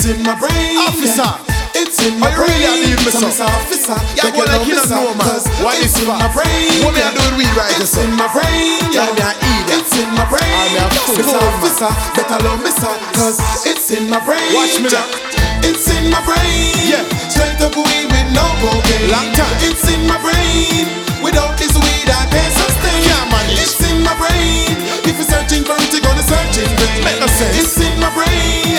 It's in my brain. Officer, it's in my brain. Really I So Mr. Officer, yeah, go like you don't know, man. Why it's is in my brain. What me I do with weed right? It's in my brain. Yeah, me I eat it. It's in my brain. Mr. Officer, better love me, sir, cause it's in my brain. Watch me now. It's in my brain. Yeah. Straight up weed with no cocaine. Long time. It's in my brain. Without this weed I can't sustain. Can't manage. It's in my brain. If you're searching for it, you're gonna search in vain. Make no sense. It's in my brain.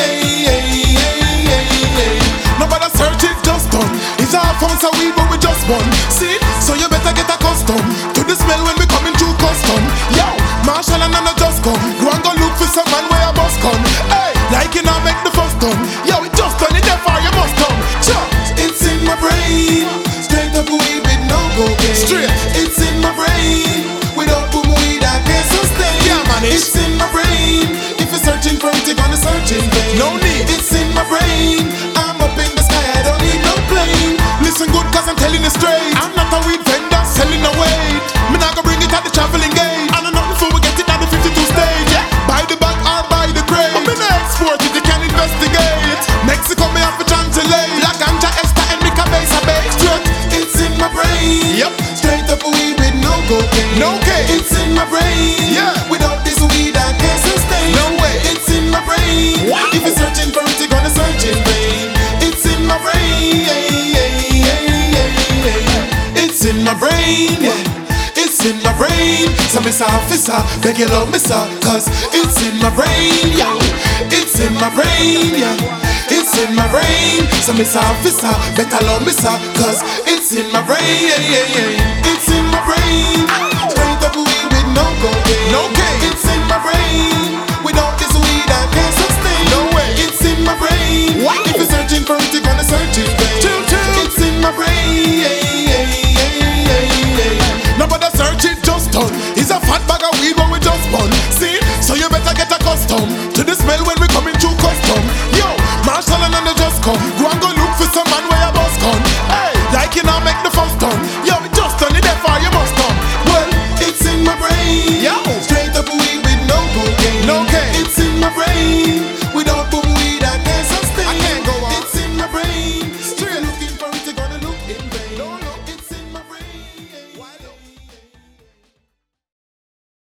Nobody search it, just done. It's our phones and weed, but we just one. See? So you better get accustomed to the smell when we coming through custom. Yo, Marshall and Anna just come. Go and go look for some man where a bus come. Hey, like you now make the first done. Yo, it just done it, therefore you must come. Sure. It's in my brain. Straight up weed with no cocaine. Straight. It's in my brain. Without boom weed I can't sustain. Yeah, man, It's in my brain. If you're searching for it, you're gonna search in vain. No need. It's in my brain. I'm up in the sky, I don't need no plane. Listen good, cause I'm telling you straight. I'm not a weed vendor selling no weight. Me not gonna bring it at the traveling gate. I know nothing before we get it at the 52 stage. Yeah. Buy the bag or buy the crate. I'm gonna export it, you can investigate. Mexico, me have to translate. Black ganja, Esther, and Mika base a base. It's in my brain. Yep. Straight up weed with no cocaine. No cake. It's in my brain. Yeah. Without this weed I can't sustain. No way. It's in my brain. Wow. If you're searching for it, you're gonna search in vain. It's in my brain. It's in my brain. It's in my brain. So Mr. Officer, beg you love me, sir, cause it's in my brain. Yeah. It's in my brain. Yeah. It's in my brain. So Mr. Officer, better love me, sir, cause it's in my brain. It's in my brain. Straight up weed with no cocaine. No cake. It's in my brain. Without this weed I can't sustain. No way. It's in my brain. Wow. If you're searching for it, you're gonna search in vain. It's in my brain. Nobody search it, just done. It's a fat bag of weed when we just bun. See? So you better get accustomed to